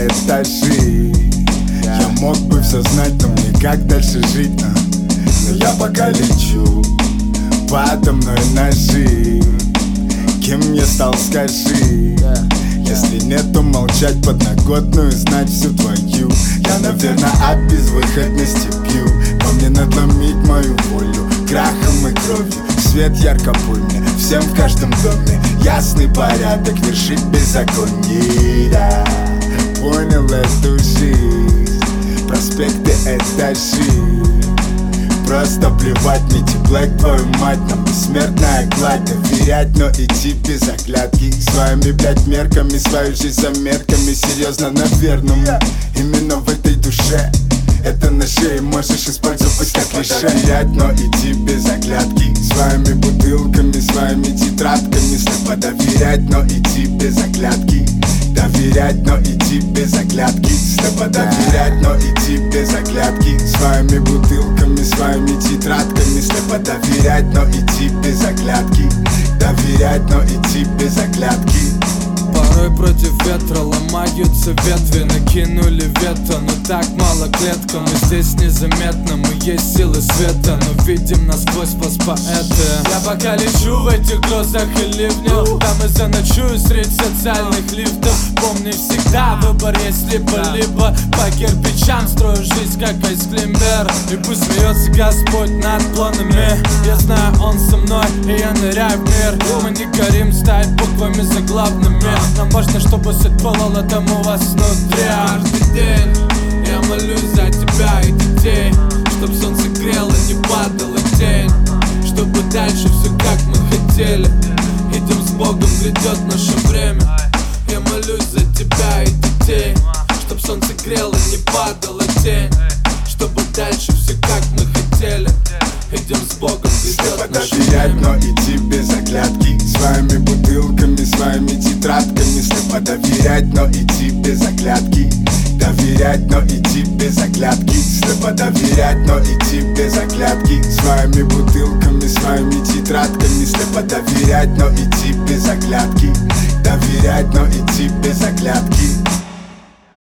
это жизнь. Я мог бы все знать, но мне как дальше жить, но я пока лечу, подо мной ножи. Кем я стал, скажи? Если нет, то молчать, подноготную знать всю твою. Я, наверное, от безвыходности пью. Во мне надломить мою волю крахом и кровью. Свет ярко пульми, всем в каждом доме ясный порядок, вершить беззаконие. Да, понял эту жизнь, проспекты этажи. Просто плевать, мне теплак, твою мать, нам бессмертная гладь. Доверять, но идти без оглядки. Своими, блять, мерками, свою жизнь за мерками. Серьезно, наверное, именно в этой душе. Это на шее можешь использовать как клише. Доверять, но идти без оглядки. Своими бутылками, своими тетрадками. Слепо доверять, но идти без оглядки. Доверять, но идти без оглядки. Слепо доверять, но идти без оглядки. Своими бутылками, своими тетрадками. Слепо доверять, но идти без оглядки. Доверять, но идти без оглядки. Порой против ветра ломаются ветви. Накинули вето, но так мало клетка. Мы здесь незаметно, мы есть силы света, но видим насквозь поэты. Я пока лечу в этих грозах и ливнях. Там и заночую средь социальных лифтов. Помни всегда, выбор есть либо-либо. По кирпичам строю жизнь, как айсклимбер. И пусть смеется Господь над планами. Я знаю, Он со мной, и я ныряю в мир. Мы не горим стать буквами заглавными. Нам важно, чтобы свет пылал там у вас внутри. Каждый день я молюсь за тебя и детей, чтоб солнце грело, не падала тень, чтобы дальше все как мы хотели. Идем с Богом, грядет наше время. Я молюсь за тебя и детей, чтоб солнце грело, не падала тень, чтобы дальше все как мы хотели. Идем с Богом, грядет наше время. Но идти без оглядки. Своими бутылками, своими тетрадками. Слепо доверять, но идти без оглядки. Доверять, но идти без оглядки. Слепо доверять, но идти без оглядки. Своими бутылками, своими тетрадками. Слепо доверять, но идти без оглядки. Доверять, но идти без оглядки.